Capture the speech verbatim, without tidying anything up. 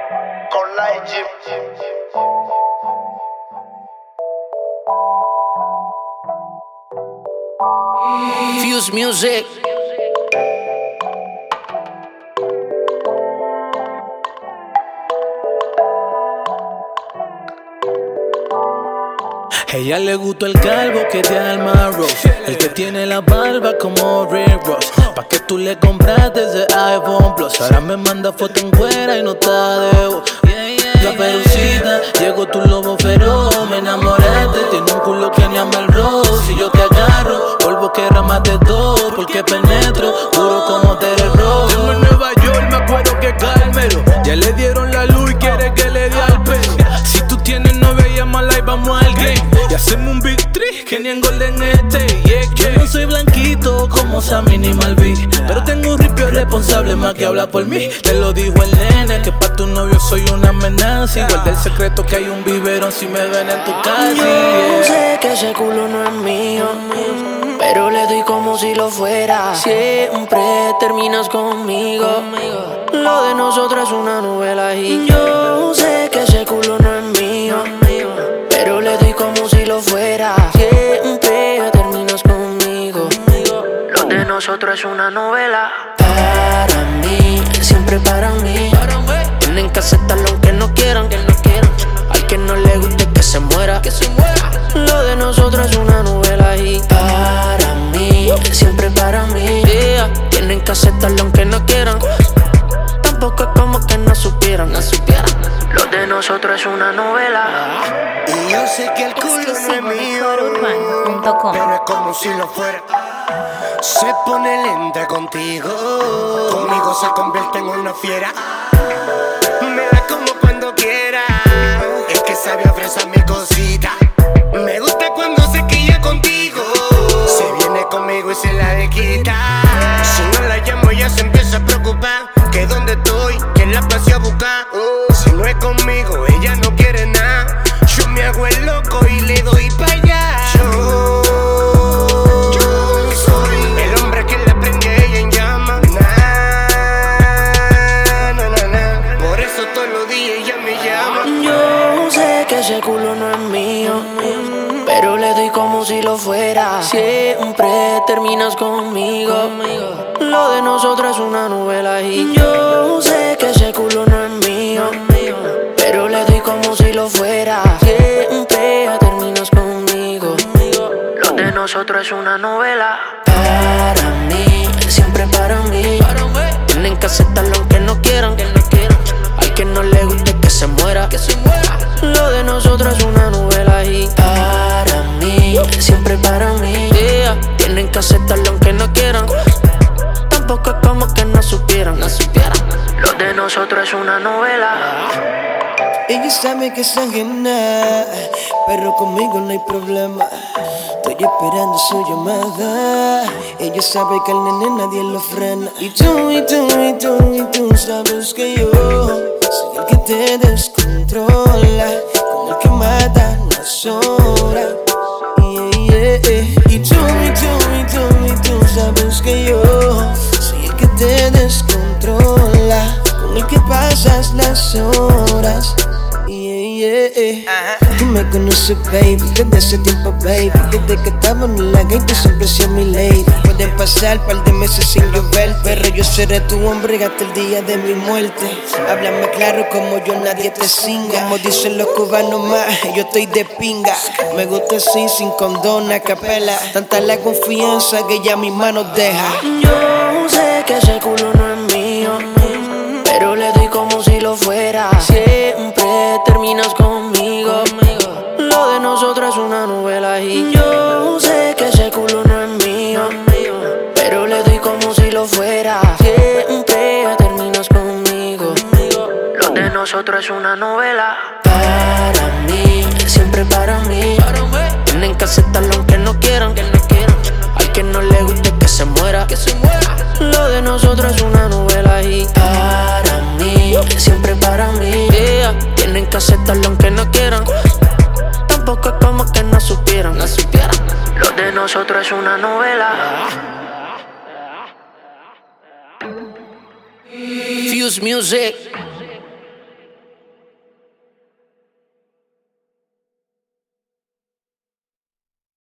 Con Light Gym. Fuse Music. Ella le gustó el calvo que te alma Rose, el que tiene la barba como Rick Ross. Pa' que tú le compraste ese iPhone Plus. Ahora me manda foto en cuera y no está de voz. La perucita, llegó tu lobo feroz. Me enamoraste, tiene un culo que ni ama el rojo. Si yo te agarro, polvo que ramas de todo. Porque penetro, duro como Tere Rojo. Tengo en Nueva York, me acuerdo que Calmero. Ya le dieron la luz y quiere que le dé al pelo. Si tú tienes novia, llámala y vamos al game. Y hacemos un big three que ni en Golden State. Y es que yo no soy blanquito como Sammy ni Malví, pero tengo un ripio responsable más que habla por mí. Te lo dijo el nene, que pa' tu novio soy una amenaza. Igual del secreto que hay un biberón si me ven en tu casa. Yo sé que ese culo no es mío, pero le doy como si lo fuera. Siempre terminas conmigo. Lo de nosotros es una novela. Y yo sé que ese culo no es mío, pero le doy como si lo fuera. Siempre terminas conmigo. Lo de nosotros es una novela. Para mí, siempre para mí. Tienen que aceptarlo aunque no quieran. Al que no le guste que se muera. Lo de nosotros es una novela. Y para mí, siempre para mí. Yeah. Tienen que aceptarlo aunque no quieran. Tampoco es como que no supieran. No supieran. Lo de nosotros es una novela. Y yo sé que el culo no es mío, pero es como si lo fuera. Se pone lenta contigo, conmigo se convierte en una fiera. Me da como cuando quiera, es que sabe ofrecer mi cosita. Me gusta cuando se quilla contigo, se viene conmigo y se la de quita. Si no la llamo ya se empieza a preocupar, que dónde estoy, que la pasé a buscar. Si no es conmigo ella no quiere nada, yo me hago el loco y le doy pa' allá. Yo, yo soy el hombre que la prende a ella en llama. Na, na, na, na. Por eso todos los días ella me llama. Yo sé que ese culo no es mío, pero le doy como si lo fuera. Siempre terminas conmigo. Lo de nosotros es una novela. Y yo sé que ese culo no es mío, pero le doy como si lo fuera. Siempre terminas conmigo. Lo de nosotros es una novela. Para mí, siempre para mí. Tienen que aceptarlo aunque no quieran. Al que no le guste que se muera. Lo de nosotros es una novela. Y para mí, siempre para mí. Yeah. Tienen que aceptarlo aunque no quieran. Tampoco es como que no supieran. No supieran. Lo de nosotros es una novela. Ella sabe que es ajena, pero conmigo no hay problema. Estoy esperando su llamada. Ella sabe que al nene nadie lo frena. Y tú, y tú, y tú, y tú sabes que yo soy el que te descontrola, con el que mata las horas. Yeah, yeah, yeah. Y tú, y tú, y tú, y tú sabes que yo soy el que te descontrola, con el que pasas las horas. Yeah, yeah. Tú me conoces, baby, desde hace tiempo, baby. Desde que estábamos en la gay, tú siempre has sido mi lady. Pueden pasar par de meses sin llover, pero yo seré tu hombre hasta el día de mi muerte. Háblame claro como yo nadie te singa. Como dicen los cubanos más, yo estoy de pinga. Me gusta así, sin condón, a capela. Tanta la confianza que ya mis manos deja. Yo sé que ese culo no es mío, pero le doy como si lo fuera. Siempre terminas conmigo. Lo de nosotros es una novela. Y yo sé que ese culo no es mío, pero le doy como si lo fuera. Siempre terminas conmigo. Lo de nosotros es una novela. Para mí, siempre para mí. Tienen que aceptarlo aunque no quieran. Al que no le guste que se muera. Lo de nosotros es una novela. Y para mí, siempre para mí. Yeah. Tienen que aceptarlo aunque no quieran. Tampoco es como que no supieran. No supieran. Lo de nosotros es una novela. Fuse Music.